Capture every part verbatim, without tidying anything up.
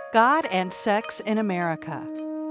God and Sex in America.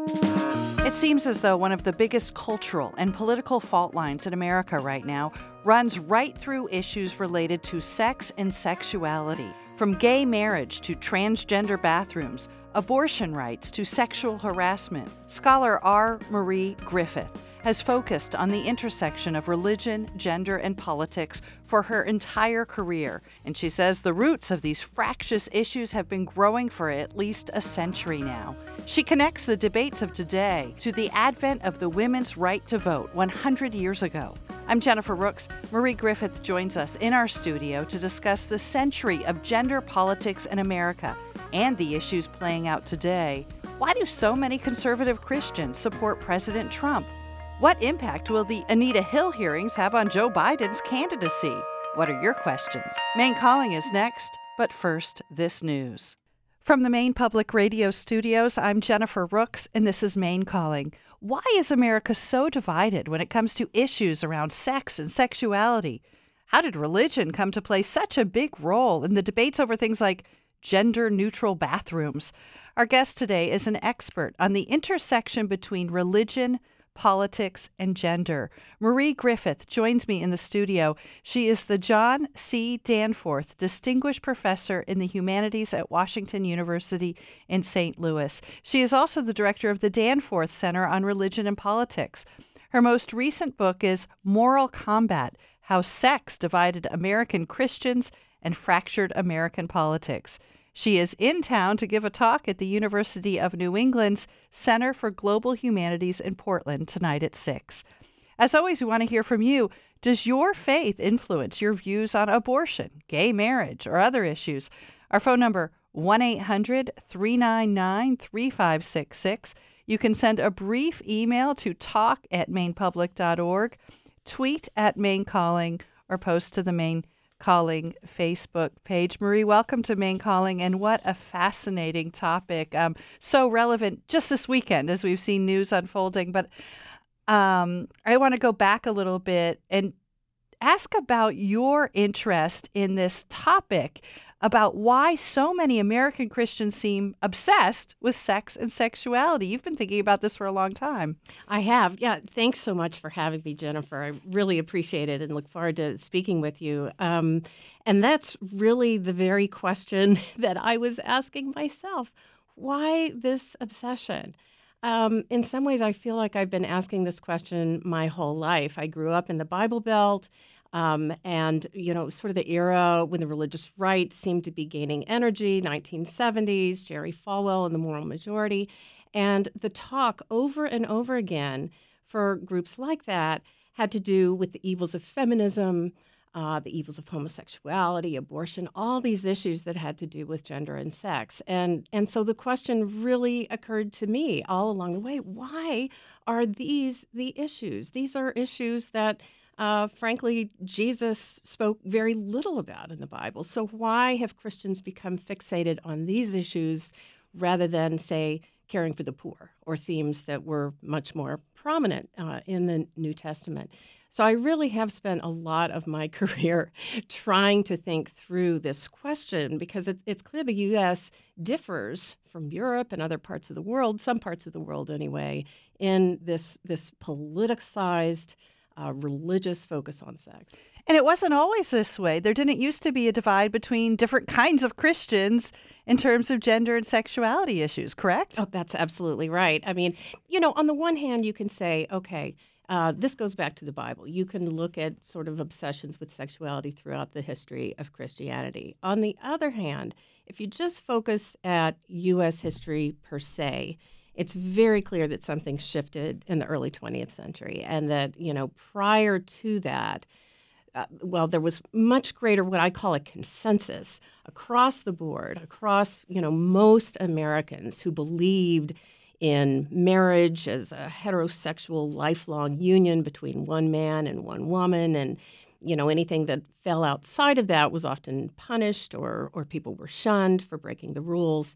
It seems as though one of the biggest cultural and political fault lines in America right now runs right through issues related to sex and sexuality. From gay marriage to transgender bathrooms, abortion rights to sexual harassment, scholar R. Marie Griffith has focused on the intersection of religion, gender, and politics for her entire career. And she says the roots of these fractious issues have been growing for at least a century now. She connects the debates of today to the advent of the women's right to vote one hundred years ago. I'm Jennifer Rooks. Marie Griffith joins us in our studio to discuss the century of gender politics in America and the issues playing out today. Why do so many conservative Christians support President Trump? What impact will the Anita Hill hearings have on Joe Biden's candidacy? What are your questions? Maine Calling is next, but first, this news. From the Maine Public Radio studios, I'm Jennifer Rooks, and this is Maine Calling. Why is America so divided when it comes to issues around sex and sexuality? How did religion come to play such a big role in the debates over things like gender-neutral bathrooms? Our guest today is an expert on the intersection between religion, politics, and gender. Marie Griffith joins me in the studio. She is the John C. Danforth Distinguished Professor in the Humanities at Washington University in Saint Louis. She is also the director of the Danforth Center on Religion and Politics. Her most recent book is Moral Combat: How Sex Divided American Christians and Fractured American Politics. She is in town to give a talk at the University of New England's Center for Global Humanities in Portland tonight at six. As always, we want to hear from you. Does your faith influence your views on abortion, gay marriage, or other issues? Our phone number, one eight hundred three nine nine three five six six. You can send a brief email to talk at maine public dot org, tweet at Maine Calling, or post to the Maine Calling Facebook page. Marie, welcome to Maine Calling, and what a fascinating topic. Um, so relevant just this weekend as we've seen news unfolding. But um, I want to go back a little bit and ask about your interest in this topic, about why so many American Christians seem obsessed with sex and sexuality. You've been thinking about this for a long time. I have. Yeah. Thanks so much for having me, Jennifer. I really appreciate it and look forward to speaking with you. Um, and that's really the very question that I was asking myself. Why this obsession? Um, in some ways, I feel like I've been asking this question my whole life. I grew up in the Bible Belt. Um, and, you know, sort of the era when the religious right seemed to be gaining energy, nineteen seventies, Jerry Falwell and the Moral Majority. And the talk over and over again for groups like that had to do with the evils of feminism, uh, the evils of homosexuality, abortion, all these issues that had to do with gender and sex. And, and so the question really occurred to me all along the way, why are these the issues? These are issues that Uh, frankly, Jesus spoke very little about in the Bible. So why have Christians become fixated on these issues rather than, say, caring for the poor, or themes that were much more prominent uh, in the New Testament? So I really have spent a lot of my career trying to think through this question, because it's, it's clear the U S differs from Europe and other parts of the world, some parts of the world anyway, in this, this politicized Uh, religious focus on sex. And it wasn't always this way. There didn't used to be a divide between different kinds of Christians in terms of gender and sexuality issues, correct? Oh, that's absolutely right. I mean, you know, on the one hand, you can say, okay, uh, this goes back to the Bible. You can look at sort of obsessions with sexuality throughout the history of Christianity. On the other hand, if you just focus at U S history per se, it's very clear that something shifted in the early twentieth century, and that, you know, prior to that, uh, well, there was much greater what I call a consensus across the board, across, you know, most Americans who believed in marriage as a heterosexual lifelong union between one man and one woman, and, you know, anything that fell outside of that was often punished, or or people were shunned for breaking the rules.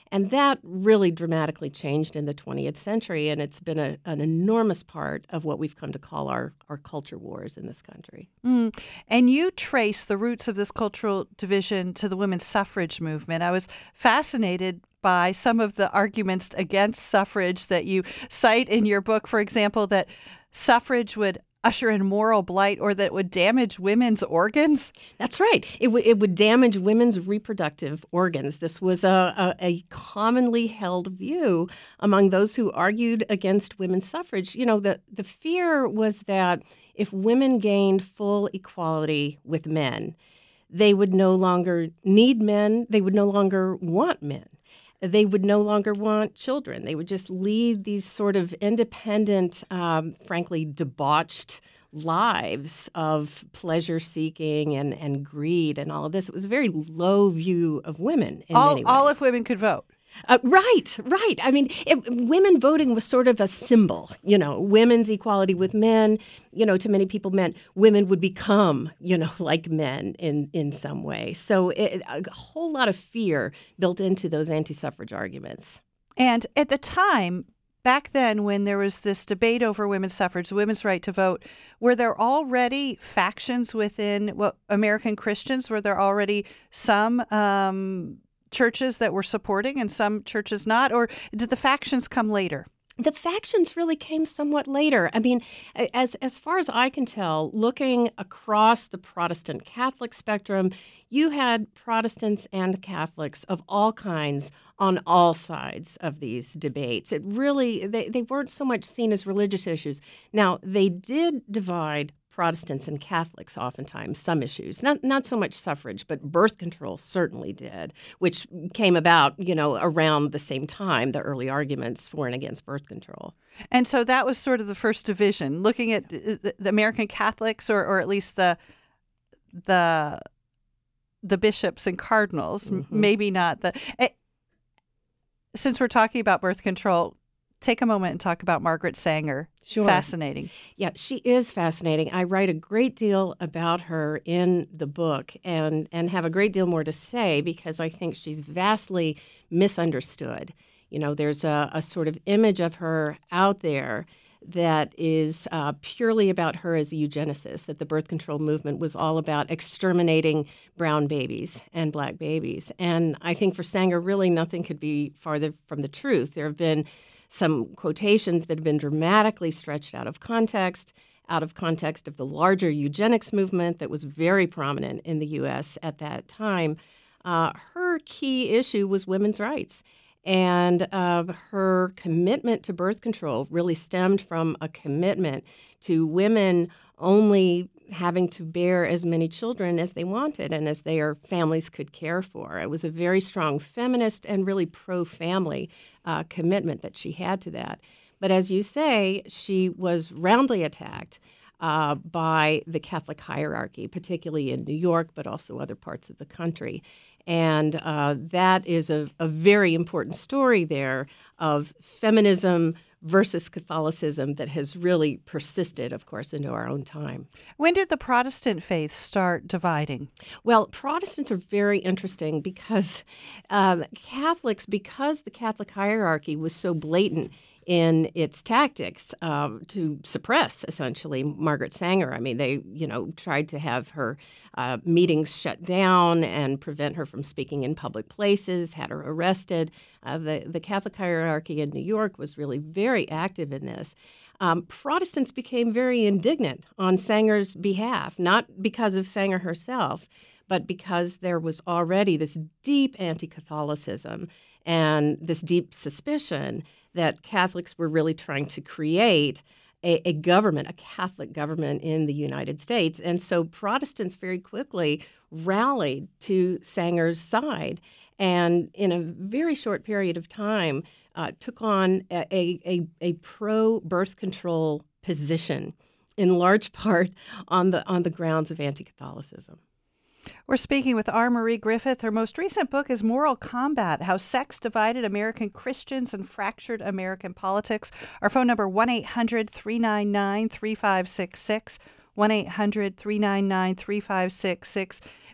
And that really dramatically changed in the twentieth century, and it's been a, an enormous part of what we've come to call our, our culture wars in this country. Mm. And you trace the roots of this cultural division to the women's suffrage movement. I was fascinated by some of the arguments against suffrage that you cite in your book, for example, that suffrage would usher in moral blight or that it would damage women's organs? That's right. It, w- it would damage women's reproductive organs. This was a, a, a commonly held view among those who argued against women's suffrage. You know, the, the fear was that if women gained full equality with men, they would no longer need men, they would no longer want men. They would no longer want children. They would just lead these sort of independent, um, frankly, debauched lives of pleasure-seeking and, and greed and all of this. It was a very low view of women in all, many ways. All if women could vote. Uh, right, right. I mean, it, women voting was sort of a symbol, you know, women's equality with men, you know, to many people meant women would become, you know, like men in, in some way. So it, a whole lot of fear built into those anti-suffrage arguments. And at the time, back then when there was this debate over women's suffrage, women's right to vote, were there already factions within well, American Christians? Were there already some um churches that were supporting and some churches not? Or did the factions come later? The factions really came somewhat later. I mean, as as far as I can tell, looking across the Protestant Catholic spectrum, you had Protestants and Catholics of all kinds on all sides of these debates. It really, they, they weren't so much seen as religious issues. Now, they did divide Protestants and Catholics oftentimes, some issues, not not so much suffrage, but birth control certainly did, which came about, you know, around the same time, the early arguments for and against birth control. And so that was sort of the first division, looking at the American Catholics, or, or at least the the the bishops and cardinals, mm-hmm. maybe not the. It, since we're talking about birth control, take a moment and talk about Margaret Sanger. Sure. Fascinating. Yeah, she is fascinating. I write a great deal about her in the book and, and have a great deal more to say because I think she's vastly misunderstood. You know, there's a, a sort of image of her out there that is uh, purely about her as a eugenicist, that the birth control movement was all about exterminating brown babies and black babies. And I think for Sanger, really nothing could be farther from the truth. There have been some quotations that have been dramatically stretched out of context, out of context of the larger eugenics movement that was very prominent in the U S at that time. Uh, her key issue was women's rights. And uh, her commitment to birth control really stemmed from a commitment to women only having to bear as many children as they wanted and as their families could care for. It was a very strong feminist and really pro-family uh, commitment that she had to that. But as you say, she was roundly attacked uh, by the Catholic hierarchy, particularly in New York, but also other parts of the country. And uh, that is a, a very important story there of feminism versus Catholicism that has really persisted, of course, into our own time. When did the Protestant faith start dividing? Well, Protestants are very interesting because uh, Catholics, because the Catholic hierarchy was so blatant in its tactics uh, to suppress, essentially, Margaret Sanger. I mean, they, you know, tried to have her uh, meetings shut down and prevent her from speaking in public places, had her arrested. Uh, the, the Catholic hierarchy in New York was really very active in this. Um, Protestants became very indignant on Sanger's behalf, not because of Sanger herself, but because there was already this deep anti-Catholicism and this deep suspicion that Catholics were really trying to create a, a government, a Catholic government in the United States. And so Protestants very quickly rallied to Sanger's side and in a very short period of time uh, took on a, a, a pro-birth control position, in large part on the, on the grounds of anti-Catholicism. We're speaking with R. Marie Griffith. Her most recent book is Moral Combat, How Sex Divided American Christians and Fractured American Politics. Our phone number, one eight hundred three nine nine three five six six, one eight hundred three nine nine three five six six.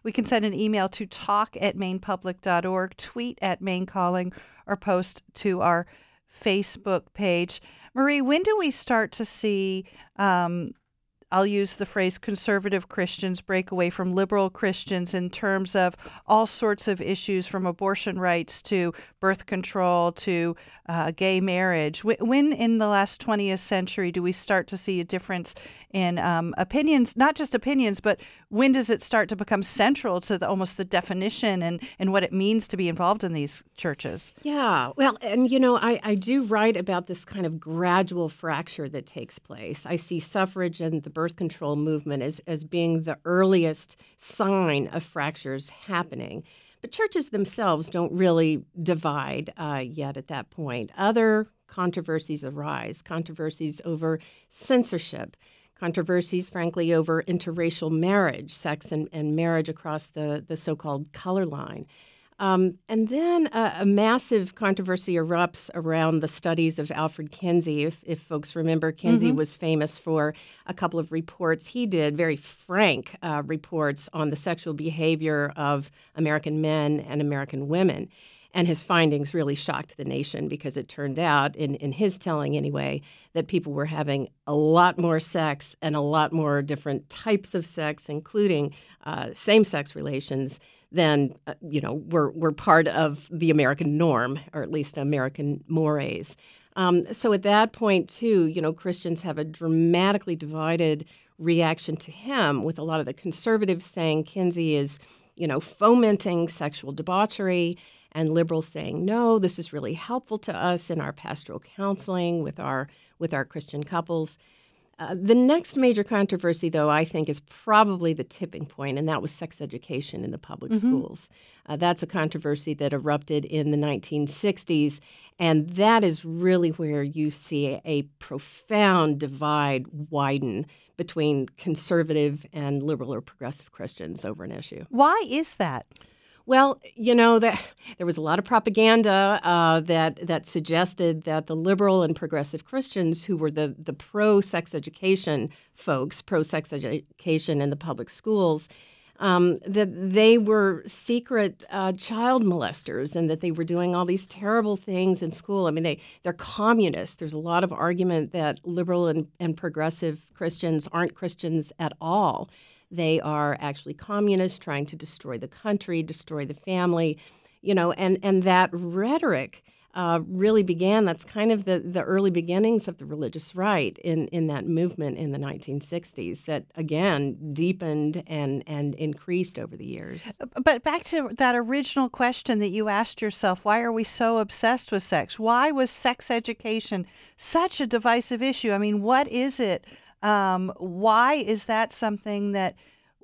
We can send an email to talk at maine public dot org, tweet at Maine Calling, or post to our Facebook page. Marie, when do we start to see, um, I'll use the phrase conservative Christians break away from liberal Christians in terms of all sorts of issues from abortion rights to birth control to uh, gay marriage? When in the last twentieth century do we start to see a difference in um, opinions, not just opinions, but when does it start to become central to the, almost the definition and, and what it means to be involved in these churches? Yeah, well, and you know, I, I do write about this kind of gradual fracture that takes place. I see suffrage and the birth control movement as, as being the earliest sign of fractures happening. But churches themselves don't really divide uh, yet at that point. Other controversies arise, controversies over censorship, controversies, frankly, over interracial marriage, sex and, and marriage across the, the so-called color line. Um, and then a, a massive controversy erupts around the studies of Alfred Kinsey. If, if folks remember, Kinsey mm-hmm. was famous for a couple of reports he did, very frank uh, reports on the sexual behavior of American men and American women. And his findings really shocked the nation because it turned out, in, in his telling anyway, that people were having a lot more sex and a lot more different types of sex, including uh, same-sex relations, than, uh, you know, were, were part of the American norm, or at least American mores. Um, so at that point, too, you know, Christians have a dramatically divided reaction to him, with a lot of the conservatives saying Kinsey is, you know, fomenting sexual debauchery, and liberals saying, no, this is really helpful to us in our pastoral counseling with our with our Christian couples. Uh, the next major controversy, though, I think is probably the tipping point, and that was sex education in the public mm-hmm. schools. Uh, that's a controversy that erupted in the nineteen sixties, and that is really where you see a, a profound divide widen between conservative and liberal or progressive Christians over an issue. Why is that? Well, you know, that there was a lot of propaganda uh, that that suggested that the liberal and progressive Christians, who were the, the pro-sex education folks, pro-sex education in the public schools, um, that they were secret uh, child molesters and that they were doing all these terrible things in school. I mean, they, they're communists. There's a lot of argument that liberal and, and progressive Christians aren't Christians at all. They are actually communists trying to destroy the country, destroy the family, you know, and, and that rhetoric uh, really began. That's kind of the, the early beginnings of the religious right in, in that movement in the nineteen sixties that, again, deepened and, and increased over the years. But back to that original question that you asked yourself, why are we so obsessed with sex? Why was sex education such a divisive issue? I mean, what is it? Um, why is that something that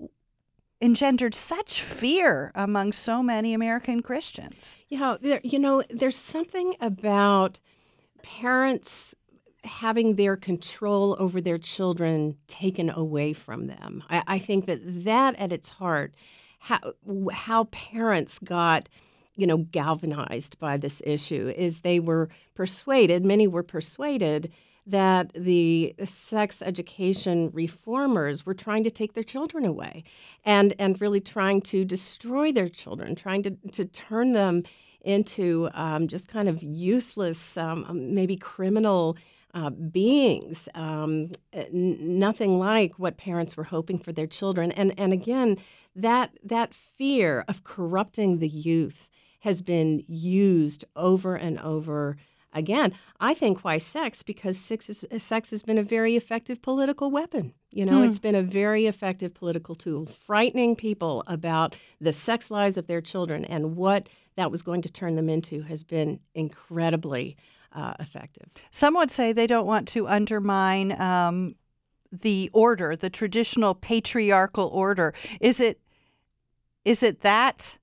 engendered such fear among so many American Christians? Yeah, there, you know, there's something about parents having their control over their children taken away from them. I, I think that that at its heart, how, how parents got, you know, galvanized by this issue is they were persuaded, many were persuaded, that the sex education reformers were trying to take their children away and, and really trying to destroy their children, trying to, to turn them into um, just kind of useless, um, maybe criminal uh, beings, um, n- nothing like what parents were hoping for their children. And, and again, that, that fear of corrupting the youth has been used over and over again. I think why sex? Because sex, is, sex has been a very effective political weapon. You know, mm. it's been a very effective political tool, frightening people about the sex lives of their children and what that was going to turn them into has been incredibly uh, effective. Some would say they don't want to undermine um, the order, the traditional patriarchal order. Is it is it that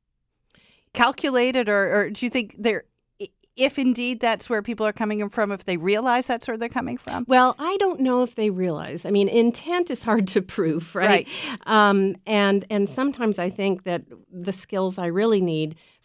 calculated, or, or do you think they're if indeed that's where people are coming from, if they realize that's where they're coming from? Well, I don't know if they realize. I mean, intent is hard to prove, right? Right. Um, and and sometimes I think that the skills I really need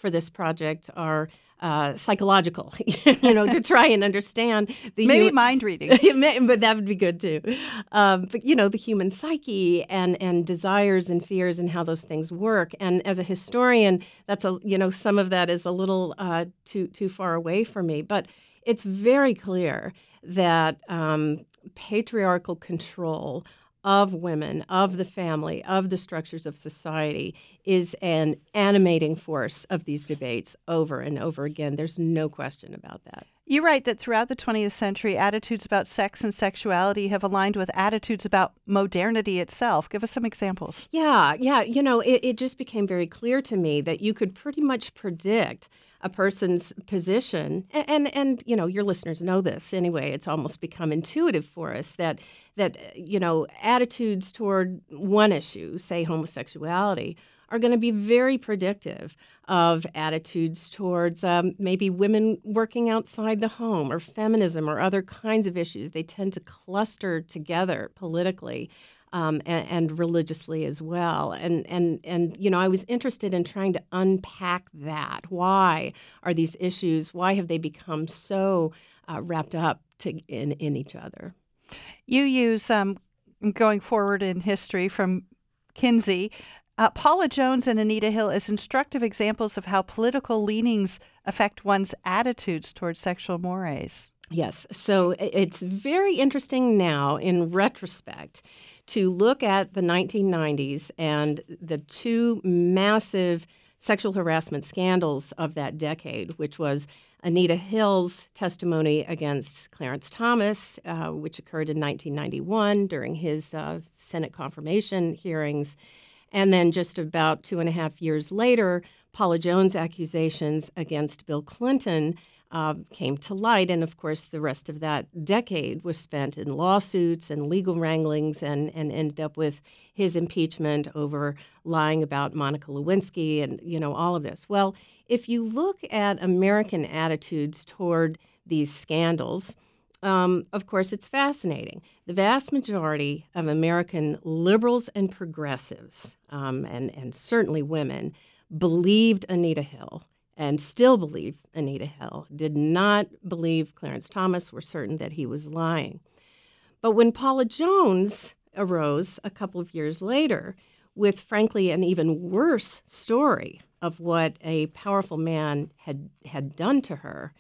for this project are uh, psychological, you know, to try and understand the maybe hu- mind reading, but that would be good too. Um, but you know, the human psyche and and desires and fears and how those things work. And as a historian, that's a you know some of that is a little uh, too too far away for me. But it's very clear that um, patriarchal control of women, of the family, of the structures of society is an animating force of these debates over and over again. There's no question about that. You write that throughout the twentieth century, attitudes about sex and sexuality have aligned with attitudes about modernity itself. Give us some examples. Yeah, yeah. You know, it, it just became very clear to me that you could pretty much predict a person's position, and, and and you know your listeners know this anyway. It's almost become intuitive for us that that you know attitudes toward one issue, say homosexuality, are going to be very predictive of attitudes towards um, maybe women working outside the home or feminism or other kinds of issues. They tend to cluster together politically. Um, and, and religiously as well. And, and, and, you know, I was interested in trying to unpack that. Why are these issues, why have they become so uh, wrapped up to, in, in each other? You use, um, going forward in history from Kinsey, uh, Paula Jones and Anita Hill as instructive examples of how political leanings affect one's attitudes towards sexual mores. Yes. So it's very interesting now in retrospect to look at the nineteen nineties and the two massive sexual harassment scandals of that decade, which was Anita Hill's testimony against Clarence Thomas, uh, which occurred in nineteen ninety-one during his uh, Senate confirmation hearings. And then just about two and a half years later, Paula Jones' accusations against Bill Clinton Uh, came to light. And, of course, the rest of that decade was spent in lawsuits and legal wranglings and, and ended up with his impeachment over lying about Monica Lewinsky and, you know, all of this. Well, if you look at American attitudes toward these scandals, um, of course, it's fascinating. The vast majority of American liberals and progressives, um, and, and certainly women, believed Anita Hill and still believe Anita Hill, did not believe Clarence Thomas, were certain that he was lying. But when Paula Jones arose a couple of years later with, frankly, an even worse story of what a powerful man had, had done to her,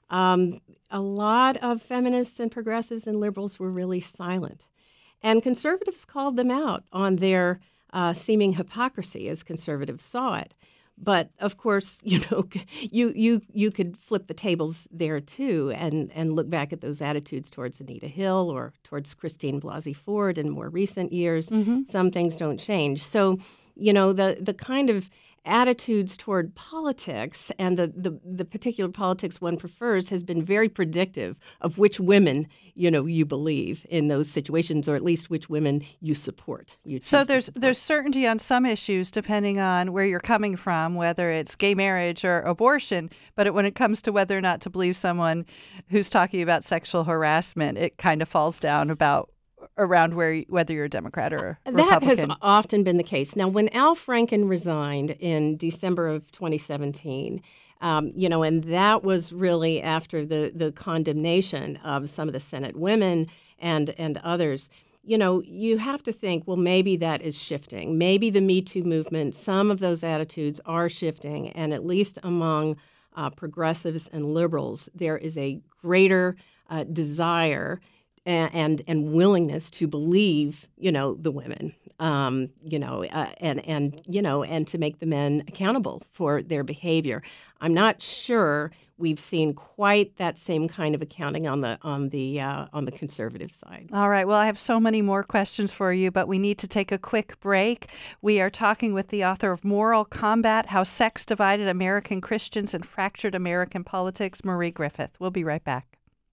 um, a lot of feminists and progressives and liberals were really silent. And conservatives called them out on their uh, seeming hypocrisy, as conservatives saw it. But of course, you know, you you you could flip the tables there too, and and look back at those attitudes towards Anita Hill or towards Christine Blasey Ford in more recent years. Mm-hmm. Some things don't change. So, you know, the the kind of attitudes toward politics and the, the the particular politics one prefers has been very predictive of which women, you know, you believe in those situations, or at least which women you support. You so there's support. There's certainty on some issues depending on where you're coming from, whether it's gay marriage or abortion. But it, when it comes to whether or not to believe someone who's talking about sexual harassment, it kind of falls down about around where whether you're a Democrat or a that Republican. Has often been the case. Now, when Al Franken resigned in December of twenty seventeen, um, you know, and that was really after the the condemnation of some of the Senate women and and others. You know, you have to think, well, maybe that is shifting. Maybe the Me Too movement, some of those attitudes are shifting, and at least among uh, progressives and liberals, there is a greater uh, desire and and willingness to believe, you know, the women, um, you know, uh, and and you know, and to make the men accountable for their behavior. I'm not sure we've seen quite that same kind of accounting on the on the uh, on the conservative side. All right. Well, I have so many more questions for you, but we need to take a quick break. We are talking with the author of Moral Combat: How Sex Divided American Christians and Fractured American Politics, Marie Griffith. We'll be right back.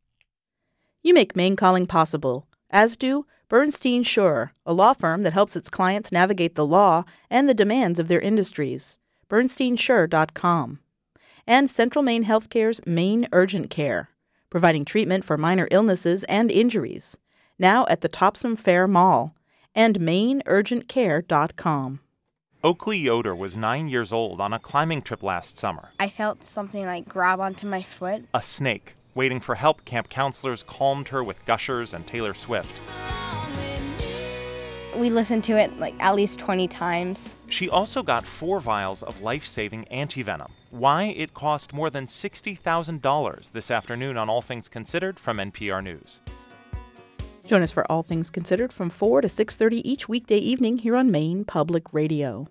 You make Maine Calling possible, as do Bernstein Schurer, a law firm that helps its clients navigate the law and the demands of their industries. bernstein schurer dot com. And Central Maine Healthcare's Maine Urgent Care, providing treatment for minor illnesses and injuries, now at the Topsom Fair Mall, and maine urgent care dot com. Oakley Yoder was nine years old on a climbing trip last summer. I felt something like grab onto my foot. A snake. Waiting for help, camp counselors calmed her with Gushers and Taylor Swift. We listened to it like at least twenty times. She also got four vials of life-saving antivenom. Why it cost more than sixty thousand dollars this afternoon on All Things Considered from N P R News. Join us for All Things Considered from four to six thirty each weekday evening here on Maine Public Radio.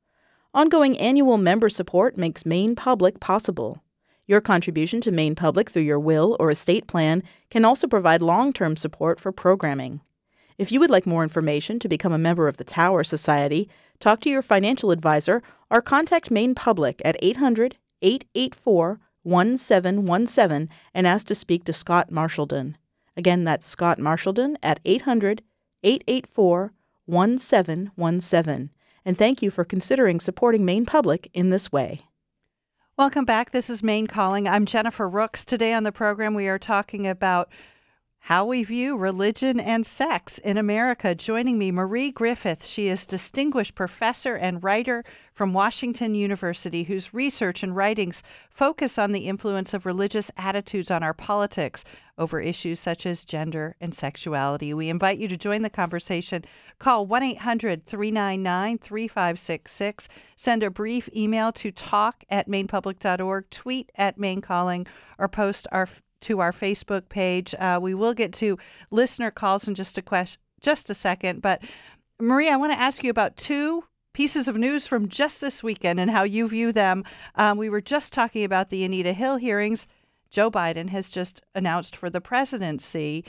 Ongoing annual member support makes Maine Public possible. Your contribution to Maine Public through your will or estate plan can also provide long-term support for programming. If you would like more information to become a member of the Tower Society, talk to your financial advisor or contact Maine Public at eight hundred, eight eight four, one seven one seven and ask to speak to Scott Marshallton. Again, that's Scott Marshallton at eight hundred, eight eight four, one seven one seven. And thank you for considering supporting Maine Public in this way. Welcome back. This is Maine Calling. I'm Jennifer Rooks. Today on the program, we are talking about how we view religion and sex in America. Joining me, Marie Griffith. She is distinguished professor and writer from Washington University, whose research and writings focus on the influence of religious attitudes on our politics over issues such as gender and sexuality. We invite you to join the conversation. Call one eight hundred, three nine nine, three five six six. Send a brief email to talk at mainepublic dot org, tweet at Maine Calling, or post our to our Facebook page. Uh, we will get to listener calls in just a question, just a second. But Marie, I want to ask you about two pieces of news from just this weekend and how you view them. Um, we were just talking about the Anita Hill hearings. Joe Biden has just announced for the presidency.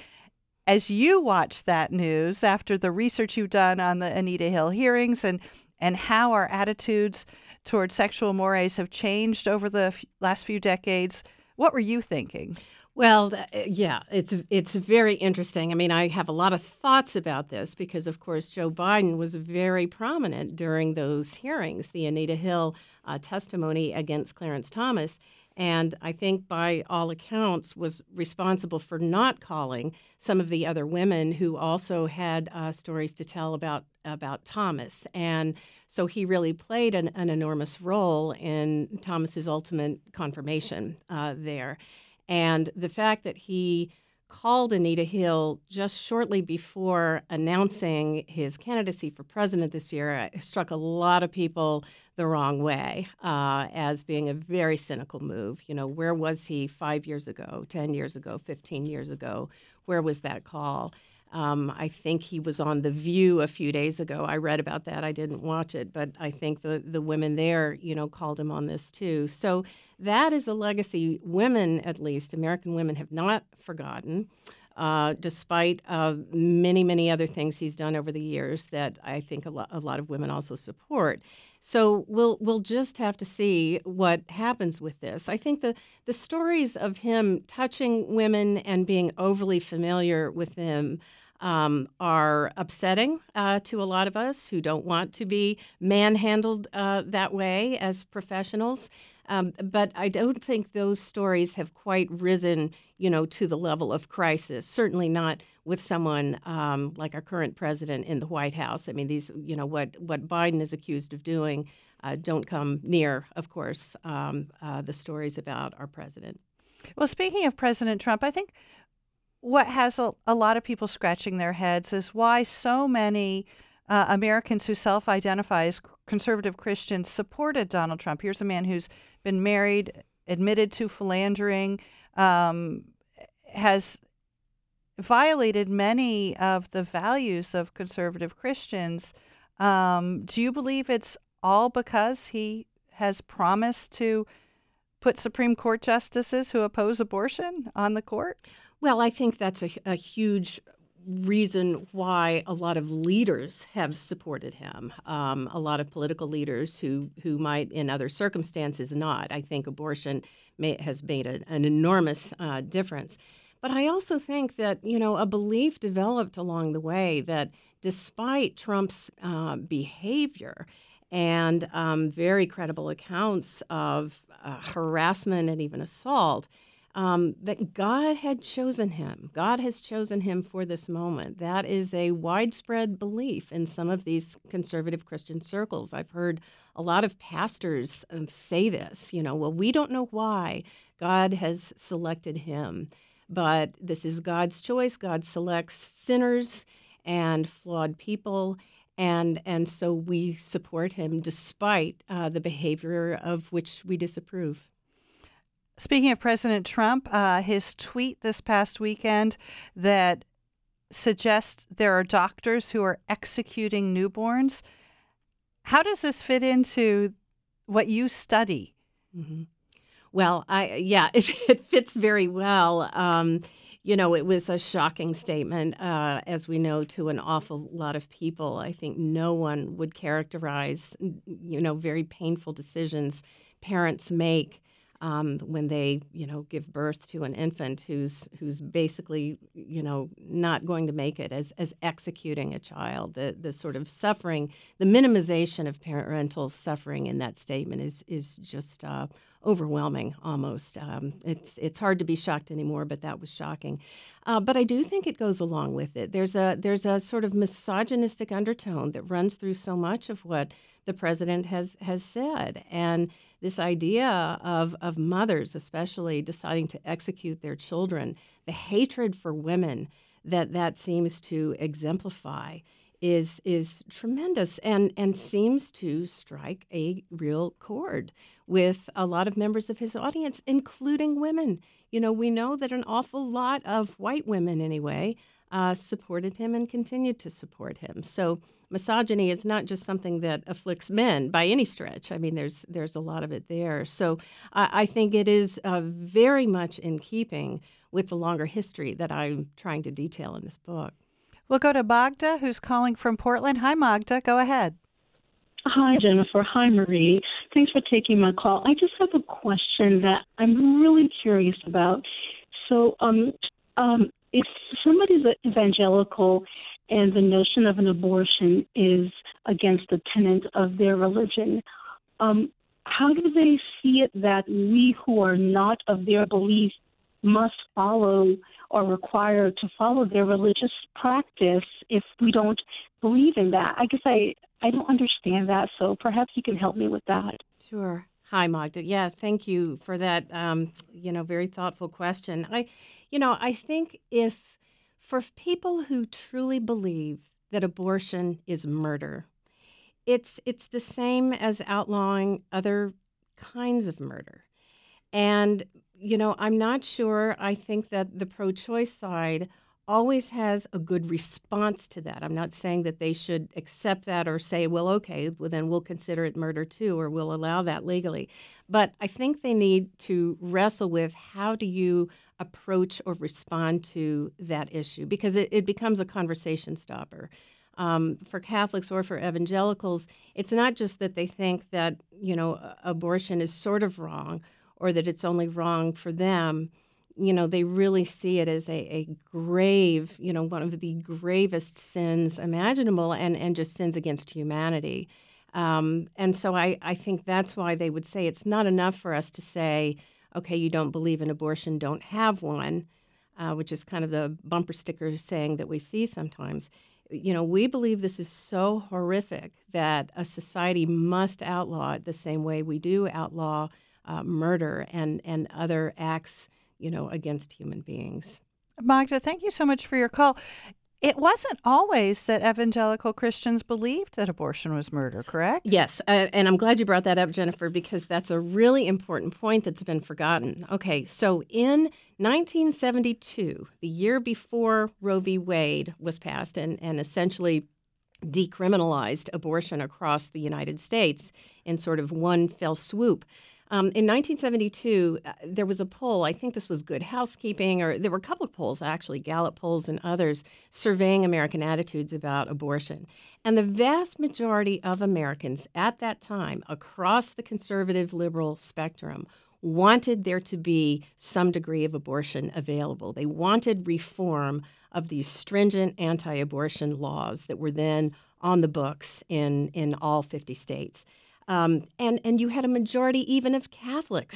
As you watch that news after the research you've done on the Anita Hill hearings and, and how our attitudes toward sexual mores have changed over the f- last few decades, what were you thinking? Well, yeah, it's it's very interesting. I mean, I have a lot of thoughts about this because, of course, Joe Biden was very prominent during those hearings, the Anita Hill uh, testimony against Clarence Thomas. And I think by all accounts was responsible for not calling some of the other women who also had uh, stories to tell about about Thomas. And so he really played an, an enormous role in Thomas's ultimate confirmation uh, there. And the fact that he called Anita Hill just shortly before announcing his candidacy for president this year struck a lot of people the wrong way uh, as being a very cynical move. You know, where was he five years ago, ten years ago, fifteen years ago? Where was that call? Um, I think he was on The View a few days ago. I read about that. I didn't watch it, but I think the, the women there, you know, called him on this too. So that is a legacy women, at least, American women, have not forgotten, uh, despite uh, many, many other things he's done over the years that I think a, lo- a lot of women also support. So we'll we'll just have to see what happens with this. I think the, the stories of him touching women and being overly familiar with them Um, are upsetting uh, to a lot of us who don't want to be manhandled uh, that way as professionals. Um, but I don't think those stories have quite risen, you know, to the level of crisis. Certainly not with someone um, like our current president in the White House. I mean, these, you know, what what Biden is accused of doing uh, don't come near, of course, um, uh, the stories about our president. Well, speaking of President Trump, I think what has a, a lot of people scratching their heads is why so many uh, Americans who self-identify as conservative Christians supported Donald Trump. Here's a man who's been married, admitted to philandering, um, has violated many of the values of conservative Christians. Um, do you believe it's all because he has promised to put Supreme Court justices who oppose abortion on the court? Well, I think that's a, a huge reason why a lot of leaders have supported him. Um, a lot of political leaders who, who might, in other circumstances, not. I think abortion may, has made a, an enormous uh, difference. But I also think that, you know, a belief developed along the way that despite Trump's uh, behavior and um, very credible accounts of uh, harassment and even assault, um, that God had chosen him. God has chosen him for this moment. That is a widespread belief in some of these conservative Christian circles. I've heard a lot of pastors um, say this, you know, well, we don't know why God has selected him, but this is God's choice. God selects sinners and flawed people, and and so we support him despite uh, the behavior of which we disapprove. Speaking of President Trump, uh, his tweet this past weekend that suggests there are doctors who are executing newborns. How does this fit into what you study? Mm-hmm. Well, I yeah, it, it fits very well. Um, you know, it was a shocking statement, uh, as we know, to an awful lot of people. I think no one would characterize, you know, very painful decisions parents make um, when they, you know, give birth to an infant who's who's basically, you know, not going to make it, as as executing a child. The the sort of suffering, the minimization of parental suffering in that statement is is just uh, overwhelming almost. Um, it's it's hard to be shocked anymore, but that was shocking. Uh, but I do think it goes along with it. There's a there's a sort of misogynistic undertone that runs through so much of what the president has has said, and this idea of of mothers, especially deciding to execute their children, the hatred for women that that seems to exemplify is is tremendous, and and seems to strike a real chord with a lot of members of his audience, including women. You know, we know that an awful lot of white women, anyway, uh, supported him and continued to support him. So misogyny is not just something that afflicts men by any stretch. I mean, there's there's a lot of it there. So I, I think it is uh, very much in keeping with the longer history that I'm trying to detail in this book. We'll go to Magda, who's calling from Portland. Hi, Magda. Go ahead. Hi, Jennifer. Hi, Marie. Thanks for taking my call. I just have a question that I'm really curious about. So um, um, if somebody's evangelical and the notion of an abortion is against the tenet of their religion, um, how do they see it that we who are not of their belief must follow or required to follow their religious practice if we don't believe in that? I guess I, I don't understand that, so perhaps you can help me with that. Sure. Hi, Magda. Yeah, thank you for that, um, you know, very thoughtful question. I, you know, I think if for people who truly believe that abortion is murder, it's it's the same as outlawing other kinds of murder. And you know, I'm not sure. I think that the pro-choice side always has a good response to that. I'm not saying that they should accept that or say, well, okay, well, then we'll consider it murder too, or we'll allow that legally. But I think they need to wrestle with how do you approach or respond to that issue, because it, it becomes a conversation stopper. Um, for Catholics or for evangelicals, it's not just that they think that, you know, abortion is sort of wrong, or that it's only wrong for them. You know, they really see it as a, a grave, you know, one of the gravest sins imaginable, and, and just sins against humanity. Um, and so I, I think that's why they would say it's not enough for us to say, okay, you don't believe in abortion, don't have one, uh, which is kind of the bumper sticker saying that we see sometimes. You know, we believe this is so horrific that a society must outlaw it the same way we do outlaw Uh, murder and, and other acts, you know, against human beings. Magda, thank you so much for your call. It wasn't always that evangelical Christians believed that abortion was murder, correct? Yes, uh, and I'm glad you brought that up, Jennifer, because that's a really important point that's been forgotten. Okay, so in nineteen seventy-two, the year before Roe v. Wade was passed and, and essentially decriminalized abortion across the United States in sort of one fell swoop, Um, in nineteen seventy-two, uh, there was a poll, I think this was Good Housekeeping, or there were a couple of polls, actually, Gallup polls and others, surveying American attitudes about abortion. And the vast majority of Americans at that time, across the conservative liberal spectrum, wanted there to be some degree of abortion available. They wanted reform of these stringent anti-abortion laws that were then on the books in, in all fifty states. Um, and, and you had a majority even of Catholics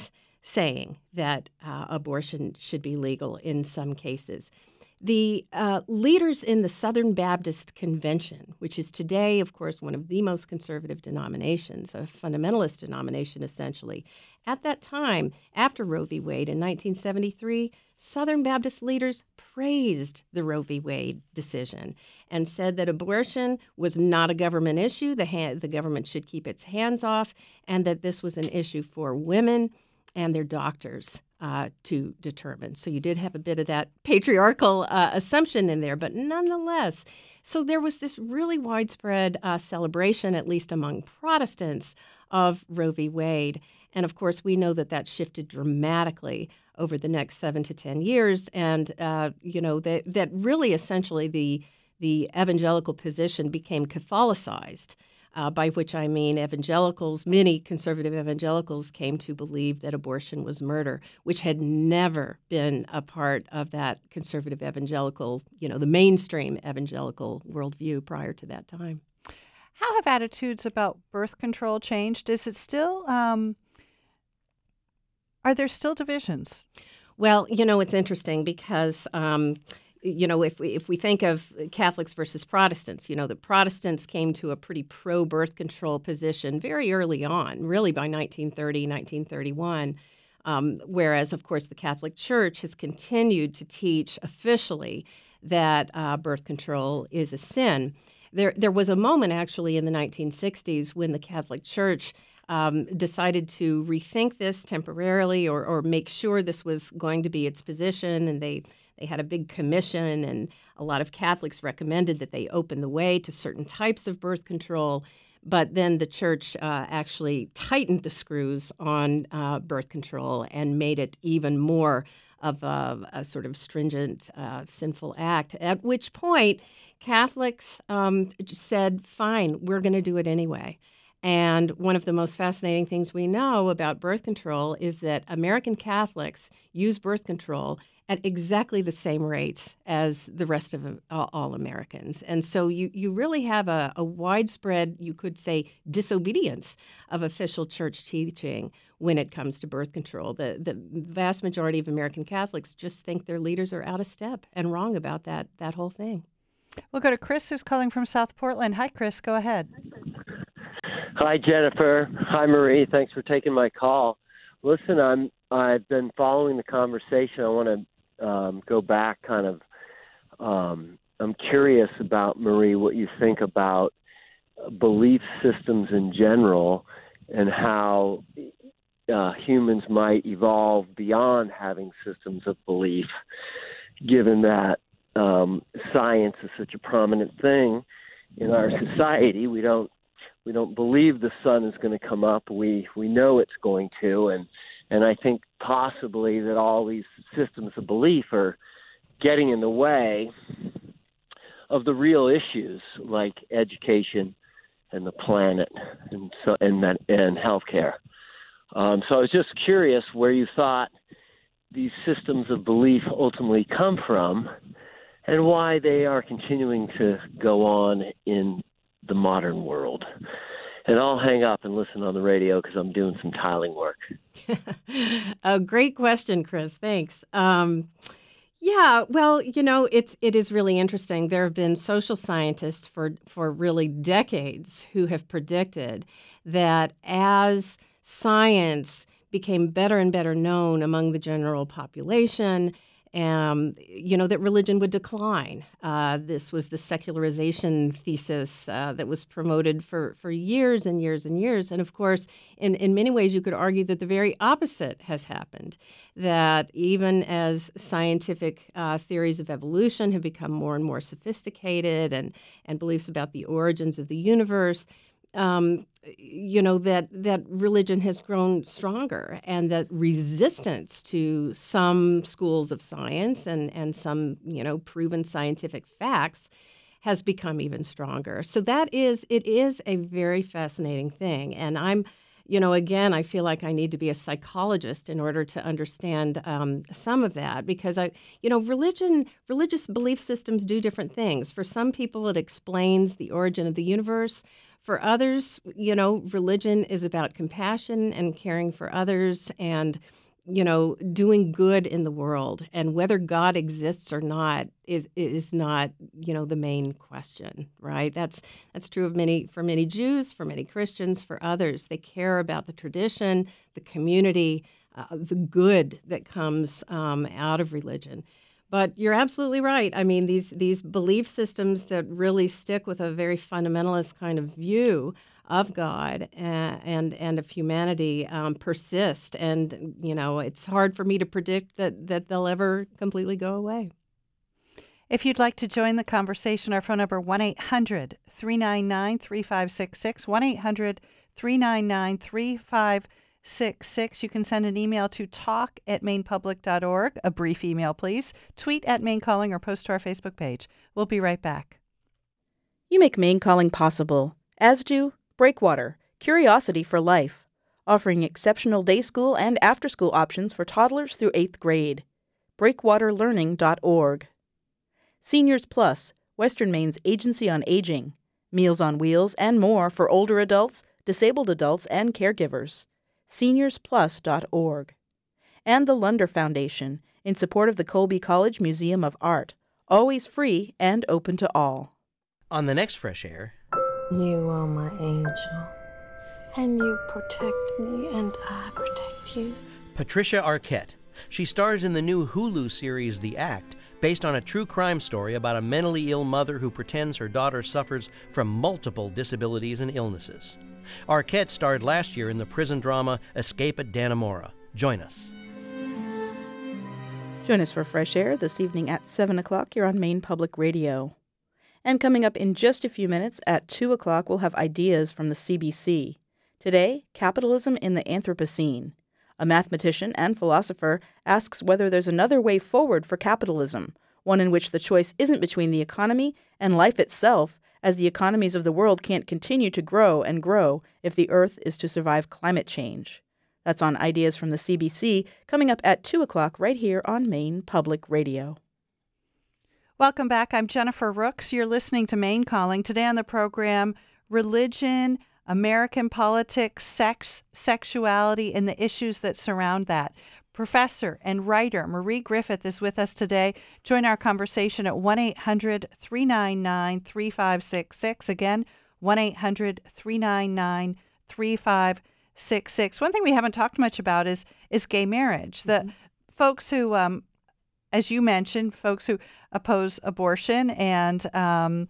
saying that uh, abortion should be legal in some cases. The uh, leaders in the Southern Baptist Convention, which is today, of course, one of the most conservative denominations, a fundamentalist denomination essentially, at that time, after Roe v. Wade in nineteen seventy-three, Southern Baptist leaders praised the Roe v. Wade decision and said that abortion was not a government issue, the, ha- the government should keep its hands off, and that this was an issue for women and their doctors uh, to determine. So you did have a bit of that patriarchal uh, assumption in there, but nonetheless. So there was this really widespread uh, celebration, at least among Protestants, of Roe v. Wade. And of course, we know that that shifted dramatically over the next seven to ten years. And, uh, you know, that, that really essentially the, the evangelical position became Catholicized. Uh, by which I mean evangelicals, many conservative evangelicals came to believe that abortion was murder, which had never been a part of that conservative evangelical, you know, the mainstream evangelical worldview prior to that time. How have attitudes about birth control changed? Is it still, um, are there still divisions? Well, you know, it's interesting because um, you know, if we, if we think of Catholics versus Protestants, you know, the Protestants came to a pretty pro-birth control position very early on, really by nineteen thirty, nineteen thirty-one, um, whereas, of course, the Catholic Church has continued to teach officially that uh, birth control is a sin. There, there was a moment, actually, in the nineteen sixties when the Catholic Church Um, decided to rethink this temporarily or, or make sure this was going to be its position, and they They had a big commission, and a lot of Catholics recommended that they open the way to certain types of birth control. But then the church uh, actually tightened the screws on uh, birth control and made it even more of a, a sort of stringent, uh, sinful act, at which point Catholics um, said, fine, we're going to do it anyway. And one of the most fascinating things we know about birth control is that American Catholics use birth control at exactly the same rates as the rest of all, all Americans. And so you, you really have a, a widespread, you could say, disobedience of official church teaching when it comes to birth control. The, the vast majority of American Catholics just think their leaders are out of step and wrong about that, that whole thing. We'll go to Chris, who's calling from South Portland. Hi, Chris. Go ahead. Hi, Jennifer. Hi, Marie. Thanks for taking my call. Listen, I'm, I've been following the conversation. I want to um, go back kind of. Um, I'm curious about, Marie, what you think about belief systems in general and how uh, humans might evolve beyond having systems of belief, given that um, science is such a prominent thing in our society. We don't We don't believe the sun is going to come up. We we know it's going to, and and I think possibly that all these systems of belief are getting in the way of the real issues like education and the planet and so and and healthcare. Um, so I was just curious where you thought these systems of belief ultimately come from, and why they are continuing to go on in the modern world. And I'll hang up and listen on the radio because I'm doing some tiling work. A great question, Chris. Thanks. Um, yeah, well, you know, it's it is really interesting. There have been social scientists for for really decades who have predicted that as science became better and better known among the general population, Um, you know, that religion would decline. Uh, this was the secularization thesis uh, that was promoted for, for years and years and years. And of course, in, in many ways, you could argue that the very opposite has happened, that even as scientific uh, theories of evolution have become more and more sophisticated and, and beliefs about the origins of the universe, Um, you know, that that religion has grown stronger, and that resistance to some schools of science and, and some, you know, proven scientific facts has become even stronger. So that is, it is a very fascinating thing. And I'm, you know, again, I feel like I need to be a psychologist in order to understand um, some of that, because I, you know, religion, religious belief systems do different things. For some people, it explains the origin of the universe. For others, you know, religion is about compassion and caring for others and you know, doing good in the world, and whether God exists or not is is not, you know, the main question, right? That's that's true of many for many Jews, for many Christians, for others. They care about the tradition, the community, uh, the good that comes um, out of religion. But you're absolutely right. I mean, these these belief systems that really stick with a very fundamentalist kind of view of God and and, and of humanity um, persist, and you know it's hard for me to predict that that they'll ever completely go away. If you'd like to join the conversation, our phone number one eight hundred three nine nine three five six six, one eight hundred three nine nine three five six six. You can send an email to talk at maine public dot org, a brief email please, tweet at Maine Calling, or post to our Facebook page. We'll be right back. You make Maine Calling possible, as do Breakwater, Curiosity for Life, offering exceptional day school and after-school options for toddlers through eighth grade. breakwater learning dot org. Seniors Plus, Western Maine's Agency on Aging, Meals on Wheels, and more for older adults, disabled adults, and caregivers. seniors plus dot org. And the Lunder Foundation, in support of the Colby College Museum of Art, always free and open to all. On the next Fresh Air... You are my angel, and you protect me, and I protect you. Patricia Arquette. She stars in the new Hulu series The Act, based on a true crime story about a mentally ill mother who pretends her daughter suffers from multiple disabilities and illnesses. Arquette starred last year in the prison drama Escape at Dannemora. Join us. Join us for Fresh Air this evening at seven o'clock here on Maine Public Radio. And coming up in just a few minutes at two o'clock, we'll have ideas from the C B C. Today, capitalism in the Anthropocene. A mathematician and philosopher asks whether there's another way forward for capitalism, one in which the choice isn't between the economy and life itself, as the economies of the world can't continue to grow and grow if the Earth is to survive climate change. That's on Ideas from the C B C, coming up at two o'clock right here on Maine Public Radio. Welcome back. I'm Jennifer Rooks. You're listening to Maine Calling. Today on the program, religion, American politics, sex, sexuality, and the issues that surround that. Professor and writer Marie Griffith is with us today. Join our conversation at one eight hundred three nine nine three five six six. Again, one eight hundred three nine nine three five six six. One thing we haven't talked much about is is gay marriage. The mm-hmm. folks who, um, as you mentioned, folks who oppose abortion and um,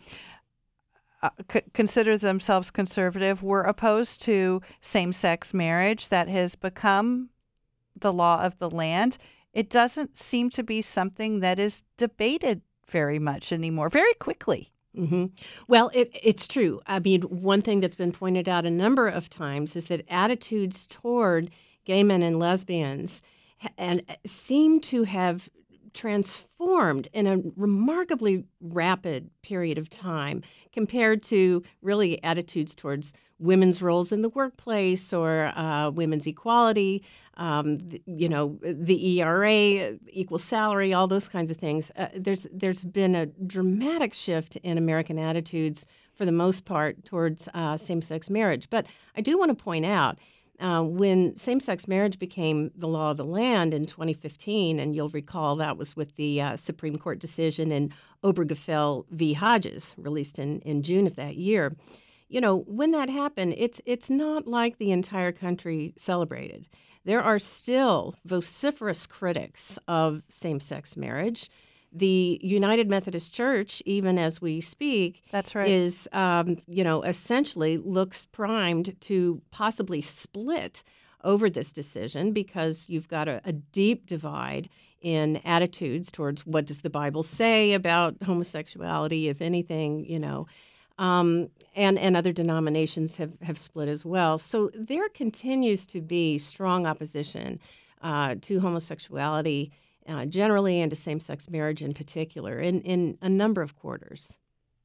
uh, c- consider themselves conservative were opposed to same-sex marriage that has become the law of the land. It doesn't seem to be something that is debated very much anymore, very quickly. Mm-hmm. Well, it, it's true. I mean, one thing that's been pointed out a number of times is that attitudes toward gay men and lesbians ha- and seem to have transformed in a remarkably rapid period of time compared to really attitudes towards women's roles in the workplace or uh, women's equality, um, you know, the E R A, equal salary, all those kinds of things. Uh, there's there's been a dramatic shift in American attitudes for the most part towards uh, same-sex marriage. But I do want to point out Uh, when same-sex marriage became the law of the land in twenty fifteen, and you'll recall that was with the uh, Supreme Court decision in Obergefell v. Hodges, released in, in June of that year, you know, when that happened, it's it's not like the entire country celebrated. There are still vociferous critics of same-sex marriage. The United Methodist Church, even as we speak, That's right. is, um, you know, essentially looks primed to possibly split over this decision because you've got a, a deep divide in attitudes towards what does the Bible say about homosexuality, if anything, you know, um, and, and other denominations have, have split as well. So there continues to be strong opposition uh, to homosexuality Uh, generally and to same-sex marriage in particular in, in a number of quarters.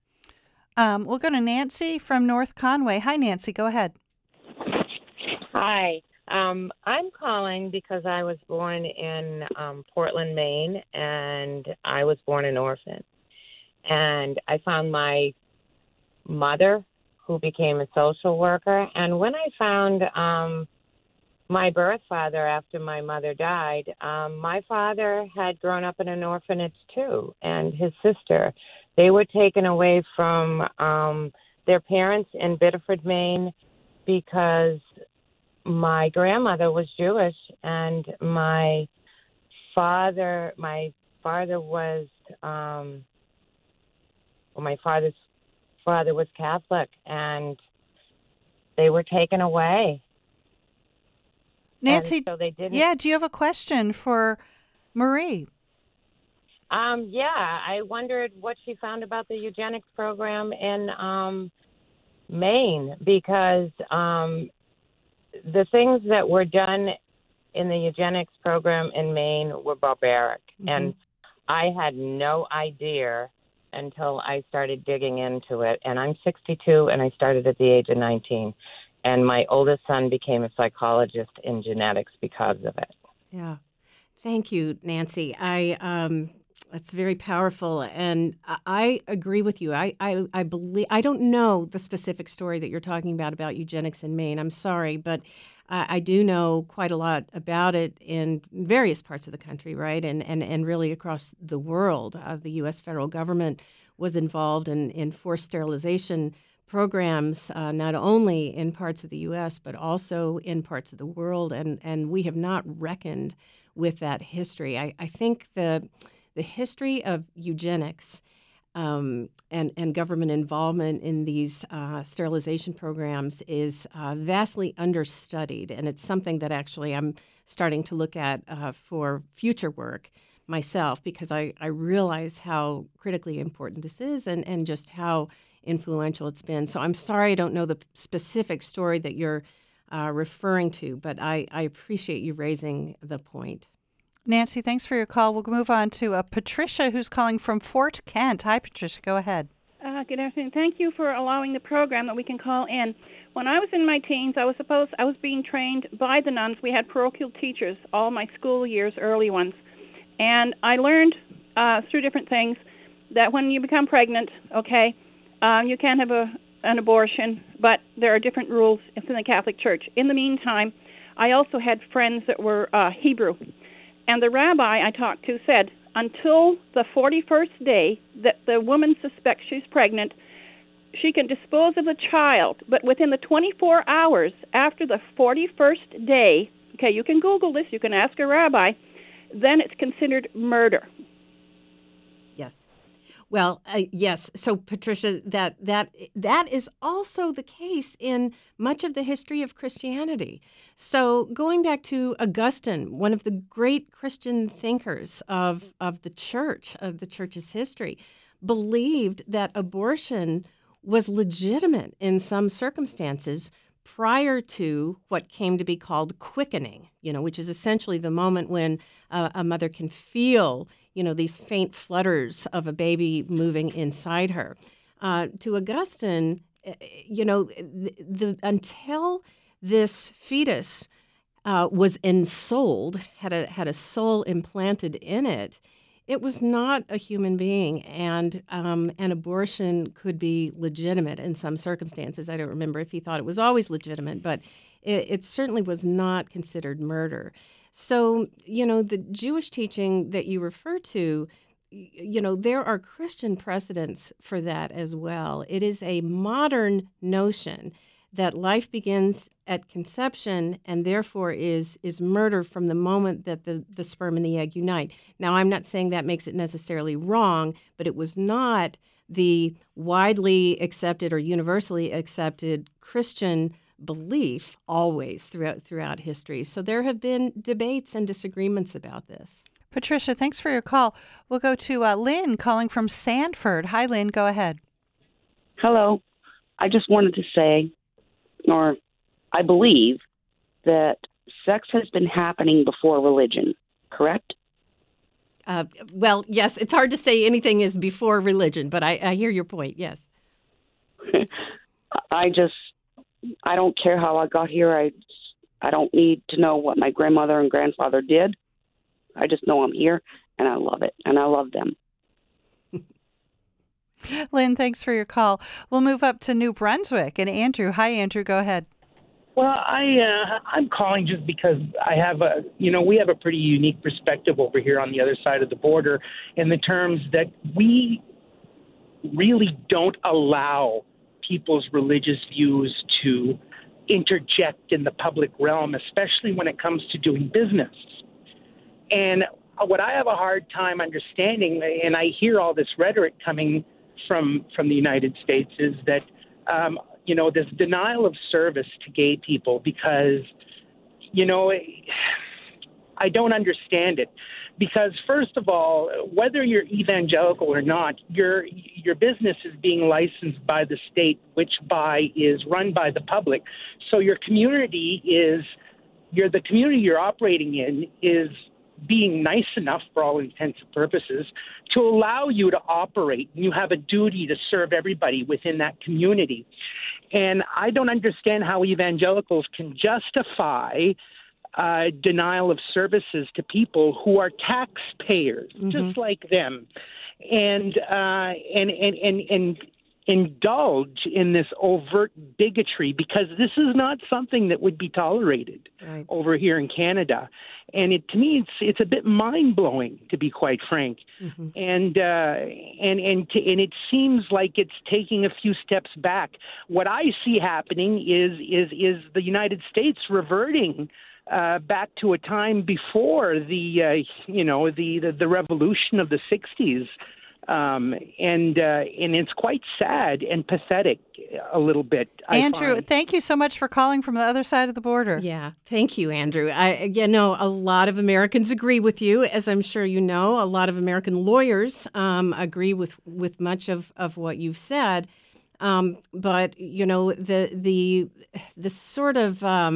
Um, we'll go to Nancy from North Conway. Hi, Nancy. Go ahead. Hi. Um, I'm calling because I was born in um, Portland, Maine, and I was born an orphan. And I found my mother, who became a social worker. And when I found um, my birth father after my mother died. Um, my father had grown up in an orphanage too, and his sister. They were taken away from um, their parents in Biddeford, Maine, because my grandmother was Jewish, and my father, my father was, um, well, my father's father was Catholic, and they were taken away. Nancy, and so they didn't. Yeah, do you have a question for Marie? Um, yeah, I wondered what she found about the eugenics program in um, Maine, because um, the things that were done in the eugenics program in Maine were barbaric. Mm-hmm. And I had no idea until I started digging into it. And I'm sixty-two, and I started at the age of nineteen. And my oldest son became a psychologist in genetics because of it. Yeah. Thank you, Nancy. I um, that's very powerful, and I agree with you. I, I, I believe I don't know the specific story that you're talking about about eugenics in Maine. I'm sorry, but uh, I do know quite a lot about it in various parts of the country, right, and and and really across the world. Uh, the U S federal government was involved in in forced sterilization programs, uh, not only in parts of the U S but also in parts of the world, and and we have not reckoned with that history. I, I think the the history of eugenics um, and and government involvement in these uh, sterilization programs is uh, vastly understudied, and it's something that actually I'm starting to look at uh, for future work myself, because I, I realize how critically important this is, and, and just how influential it's been. So I'm sorry I don't know the specific story that you're uh, referring to, but I, I appreciate you raising the point. Nancy, thanks for your call. We'll move on to uh, Patricia, who's calling from Fort Kent. Hi, Patricia. Go ahead. Uh, good afternoon. Thank you for allowing the program that we can call in. When I was in my teens, I was supposed I was being trained by the nuns. We had parochial teachers all my school years, early ones. And I learned uh, through different things that when you become pregnant, okay, uh, you can have a, an abortion, but there are different rules in the Catholic Church. In the meantime, I also had friends that were uh, Hebrew. And the rabbi I talked to said, until the forty-first day that the woman suspects she's pregnant, she can dispose of the child. But within the twenty-four hours after the forty-first day, okay, you can Google this, you can ask a rabbi, then it's considered murder. Yes. Well, uh, yes. So, Patricia, that that that is also the case in much of the history of Christianity. So, going back to Augustine, one of the great Christian thinkers of of the church, of the church's history, believed that abortion was legitimate in some circumstances prior to what came to be called quickening, you know, which is essentially the moment when uh, a mother can feel, you know, these faint flutters of a baby moving inside her. Uh, to Augustine, you know, the, the, until this fetus uh, was ensouled, had a had a soul implanted in it, it was not a human being, and um, an abortion could be legitimate in some circumstances. I don't remember if he thought it was always legitimate, but it, it certainly was not considered murder. So, you know, the Jewish teaching that you refer to, you know, there are Christian precedents for that as well. It is a modern notion that life begins at conception and therefore is is murder from the moment that the, the sperm and the egg unite. Now, I'm not saying that makes it necessarily wrong, but it was not the widely accepted or universally accepted Christian belief always throughout throughout history. So there have been debates and disagreements about this. Patricia, thanks for your call. We'll go to uh, Lynn calling from Sanford. Hi, Lynn. Go ahead. Hello. I just wanted to say, or I believe that sex has been happening before religion, correct? Uh, well, yes, it's hard to say anything is before religion, but I, I hear your point, yes. I just, I don't care how I got here. I, I don't need to know what my grandmother and grandfather did. I just know I'm here, and I love it, and I love them. Lynn, thanks for your call. We'll move up to New Brunswick. And Andrew, hi, Andrew, go ahead. Well, I uh, I'm calling just because I have a you know we have a pretty unique perspective over here on the other side of the border, in the terms that we really don't allow people's religious views to interject in the public realm, especially when it comes to doing business. And what I have a hard time understanding, and I hear all this rhetoric coming from from the United States, is that um, you know this denial of service to gay people, because you know I don't understand it. Because first of all, whether you're evangelical or not, your your business is being licensed by the state, which by is run by the public. So your community is, you're the community you're operating in is being nice enough, for all intents and purposes, to allow you to operate. You have a duty to serve everybody within that community. And I don't understand how evangelicals can justify Uh, denial of services to people who are taxpayers, mm-hmm. just like them, and, uh, and and and and indulge in this overt bigotry, because this is not something that would be tolerated right. over here in Canada. And it, to me, it's it's a bit mind blowing, to be quite frank. Mm-hmm. And uh, and and to, and it seems like it's taking a few steps back. What I see happening is is is the United States reverting Uh, back to a time before the, uh, you know, the, the, the revolution of the sixties. Um, and uh, and it's quite sad and pathetic a little bit. I Andrew, find. Thank you so much for calling from the other side of the border. Yeah, thank you, Andrew. I, you know, a lot of Americans agree with you, as I'm sure you know. A lot of American lawyers um, agree with, with much of, of what you've said. Um, but, you know, the, the, the sort of... Um,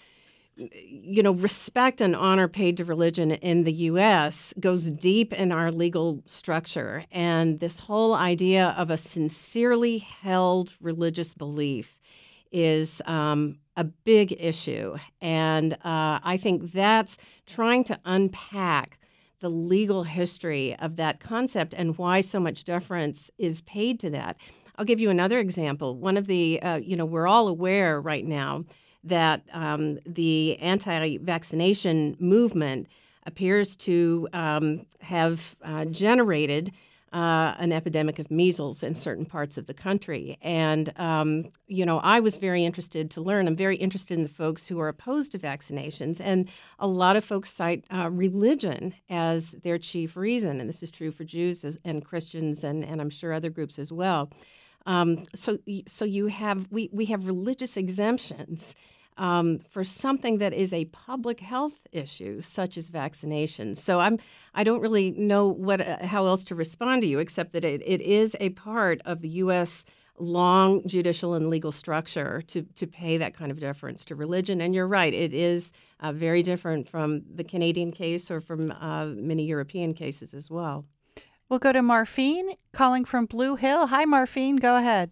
you know, respect and honor paid to religion in the U S goes deep in our legal structure. And this whole idea of a sincerely held religious belief is um, a big issue. And uh, I think that's trying to unpack the legal history of that concept and why so much deference is paid to that. I'll give you another example. One of the, uh, you know, we're all aware right now that um, the anti-vaccination movement appears to um, have uh, generated uh, an epidemic of measles in certain parts of the country. And, um, you know, I was very interested to learn. I'm very interested in the folks who are opposed to vaccinations. And a lot of folks cite uh, religion as their chief reason. And this is true for Jews and Christians and, and I'm sure other groups as well. Um, so, so you have we, we have religious exemptions Um, for something that is a public health issue, such as vaccinations. So I'm, I don't really know what, uh, how else to respond to you, except that it, it is a part of the U S long judicial and legal structure to, to pay that kind of deference to religion. And you're right, it is uh, very different from the Canadian case or from uh, many European cases as well. We'll go to Marfine, calling from Blue Hill. Hi, Marfine, go ahead.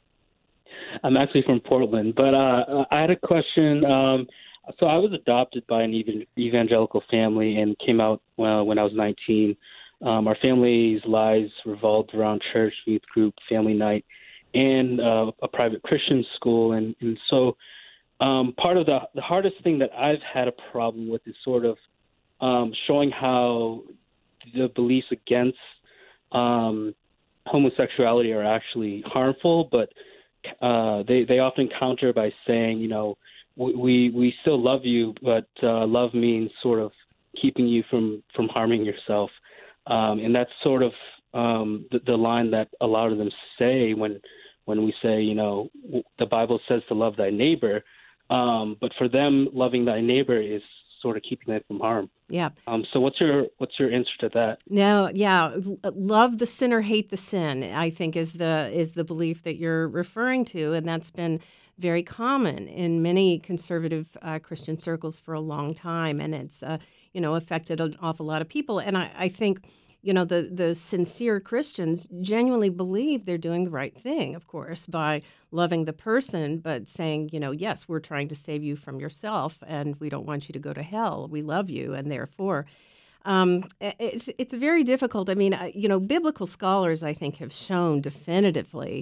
I'm actually from Portland, but uh, I had a question. Um, so I was adopted by an ev- evangelical family and came out well, when I was nineteen. Um, our family's lives revolved around church, youth group, family night, and uh, a private Christian school. And, and so um, part of the, the hardest thing that I've had a problem with is sort of um, showing how the beliefs against um, homosexuality are actually harmful, but Uh, they, they often counter by saying, you know, we we still love you, but uh, love means sort of keeping you from, from harming yourself. Um, and that's sort of um, the, the line that a lot of them say when when we say, you know, the Bible says to love thy neighbor. Um, but for them, loving thy neighbor is sort of keeping them from harm. Yeah. Um, so what's your what's your answer to that? No, yeah, love the sinner, hate the sin, I think is the is the belief that you're referring to, and that's been very common in many conservative uh, Christian circles for a long time, and it's uh, you know affected an awful lot of people. And I, I think you know, the, the sincere Christians genuinely believe they're doing the right thing, of course, by loving the person, but saying, you know, yes, we're trying to save you from yourself, and we don't want you to go to hell. We love you, and therefore... Um, it's it's very difficult. I mean, you know, biblical scholars, I think, have shown definitively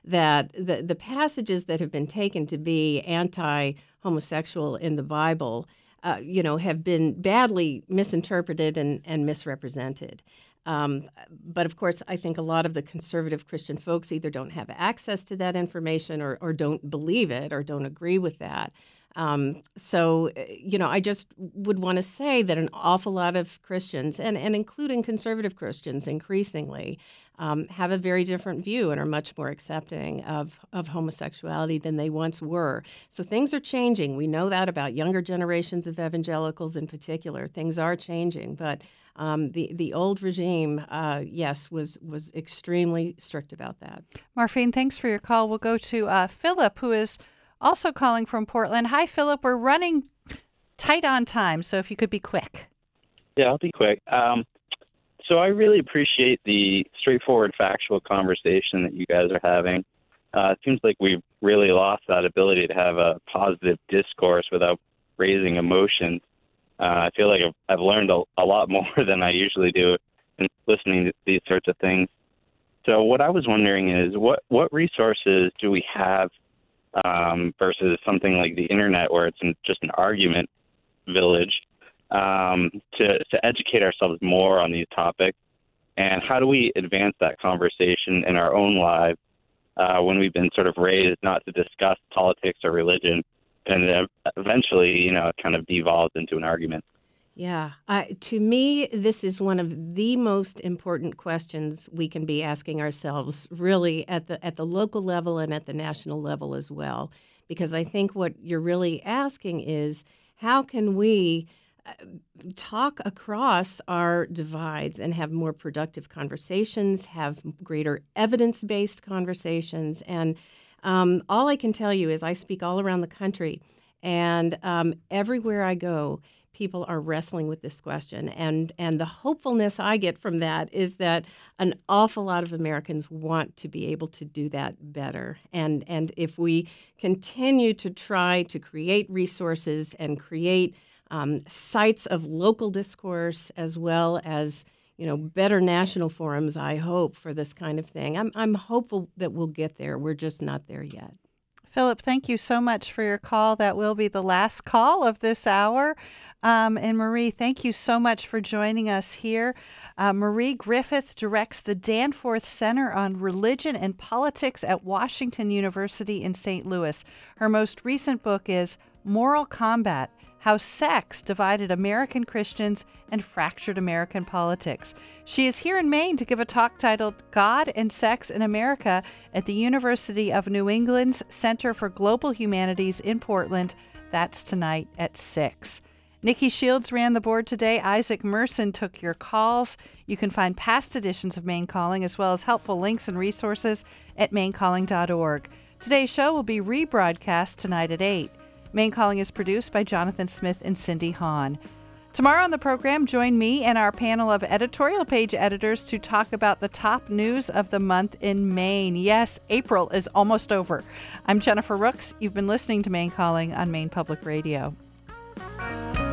that the, the passages that have been taken to be anti-homosexual in the Bible, uh, you know, have been badly misinterpreted and, and misrepresented. Um, but of course, I think a lot of the conservative Christian folks either don't have access to that information or, or don't believe it or don't agree with that. Um, so, you know, I just would want to say that an awful lot of Christians, and, and including conservative Christians increasingly, um, have a very different view and are much more accepting of, of homosexuality than they once were. So things are changing. We know that about younger generations of evangelicals in particular. Things are changing, but um, the, the old regime, uh, yes, was, was extremely strict about that. Marfine, thanks for your call. We'll go to uh, Philip, who is also calling from Portland. Hi, Philip. We're running tight on time, so if you could be quick. Yeah, I'll be quick. Um, so I really appreciate the straightforward, factual conversation that you guys are having. Uh, it seems like we've really lost that ability to have a positive discourse without raising emotions. Uh, I feel like I've, I've learned a, a lot more than I usually do in listening to these sorts of things. So what I was wondering is, what, what resources do we have Um, versus something like the internet where it's just an argument village, um, to, to educate ourselves more on these topics? And how do we advance that conversation in our own lives uh, when we've been sort of raised not to discuss politics or religion, and then eventually, you know, it kind of devolves into an argument? Yeah. Uh, to me, this is one of the most important questions we can be asking ourselves, really, at the at the local level and at the national level as well. Because I think what you're really asking is, how can we uh, talk across our divides and have more productive conversations, have greater evidence-based conversations? And um, all I can tell you is I speak all around the country, and um, everywhere I go, people are wrestling with this question. And and the hopefulness I get from that is that an awful lot of Americans want to be able to do that better. And and if we continue to try to create resources and create um, sites of local discourse as well as, you know, better national forums, I hope, for this kind of thing, I'm I'm hopeful that we'll get there. We're just not there yet. Philip, thank you so much for your call. That will be the last call of this hour. Um, and Marie, thank you so much for joining us here. Uh, Marie Griffith directs the Danforth Center on Religion and Politics at Washington University in Saint Louis. Her most recent book is Moral Combat: How Sex Divided American Christians and Fractured American Politics. She is here in Maine to give a talk titled God and Sex in America at the University of New England's Center for Global Humanities in Portland. That's tonight at six. Nikki Shields ran the board today. Isaac Merson took your calls. You can find past editions of Maine Calling as well as helpful links and resources at maine calling dot org. Today's show will be rebroadcast tonight at eight. Maine Calling is produced by Jonathan Smith and Cindy Hahn. Tomorrow on the program, join me and our panel of editorial page editors to talk about the top news of the month in Maine. Yes, April is almost over. I'm Jennifer Rooks. You've been listening to Maine Calling on Maine Public Radio.